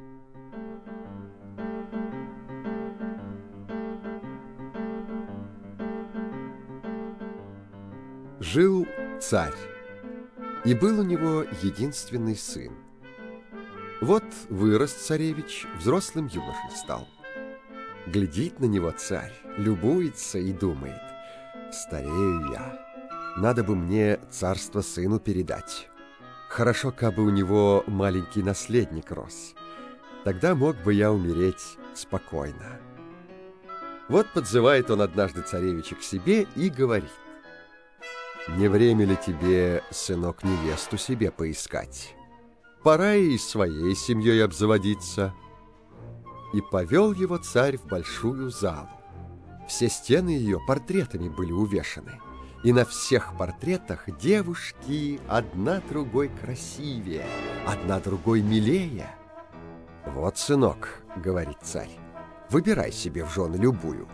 Жил царь, и был у него единственный сын. Вот вырос царевич, взрослым юношей стал. Глядит на него царь, любуется и думает: старею я, надо бы мне царство сыну передать. Хорошо, кабы у него маленький наследник рос, тогда мог бы я умереть спокойно. Вот подзывает он однажды царевича к себе и говорит: не время ли тебе, сынок, невесту себе поискать? Пора и своей семьей обзаводиться. И повел его царь в большую залу. Все стены ее портретами были увешаны, и на всех портретах девушки одна другой красивее, одна другой милее. Вот, сынок, говорит царь, выбирай себе в жены любую,